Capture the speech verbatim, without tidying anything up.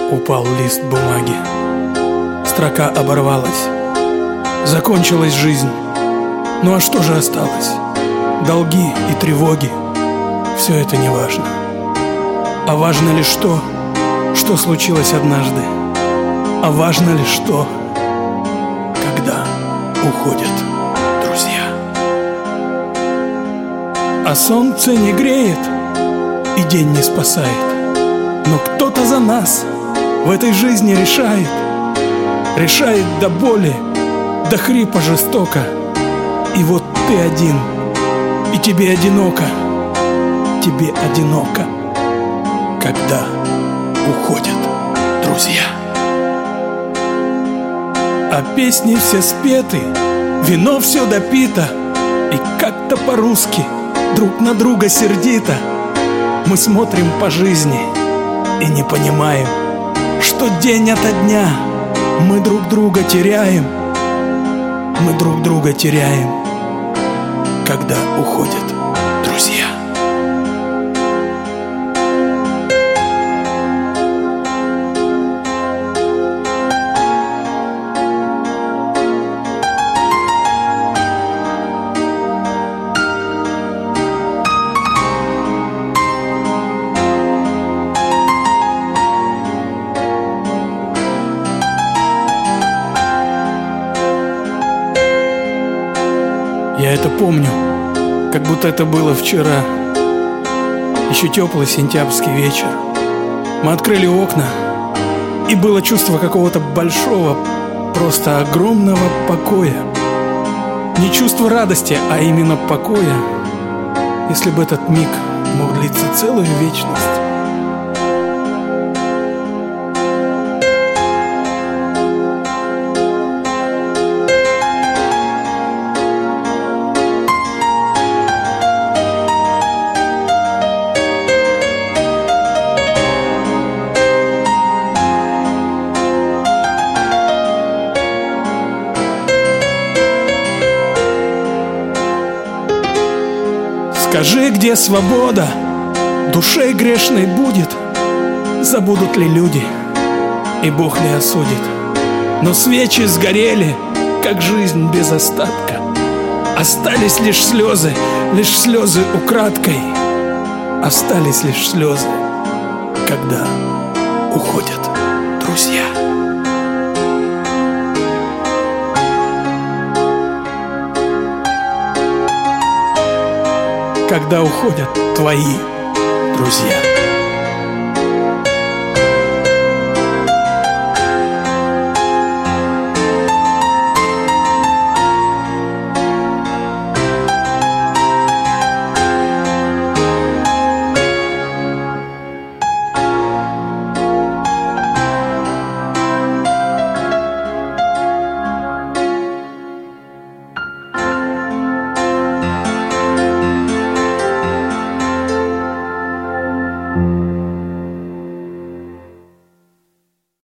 Упал лист бумаги, строка оборвалась, закончилась жизнь. Ну а что же осталось? Долги и тревоги, все это не важно. А важно лишь то, что случилось однажды. А важно лишь то, когда уходят друзья. А солнце не греет, и день не спасает, но кто-то за нас в этой жизни решает. Решает до боли, до хрипа жестоко. И вот ты один, и тебе одиноко. Тебе одиноко, когда уходят друзья. А песни все спеты, вино все допито, и как-то по-русски друг на друга сердито мы смотрим по жизни и не понимаем, что день ото дня мы друг друга теряем. Мы друг друга теряем, когда уходят друзья. Я это помню, как будто это было вчера. Еще теплый сентябрьский вечер. Мы открыли окна, и было чувство какого-то большого, просто огромного покоя. Не чувство радости, а именно покоя. Если бы этот миг мог длиться целую вечность. Скажи, где свобода душе грешной будет? Забудут ли люди, и Бог ли осудит? Но свечи сгорели, как жизнь без остатка. Остались лишь слезы, лишь слезы украдкой. Остались лишь слезы, когда уходят друзья. Когда уходят твои друзья.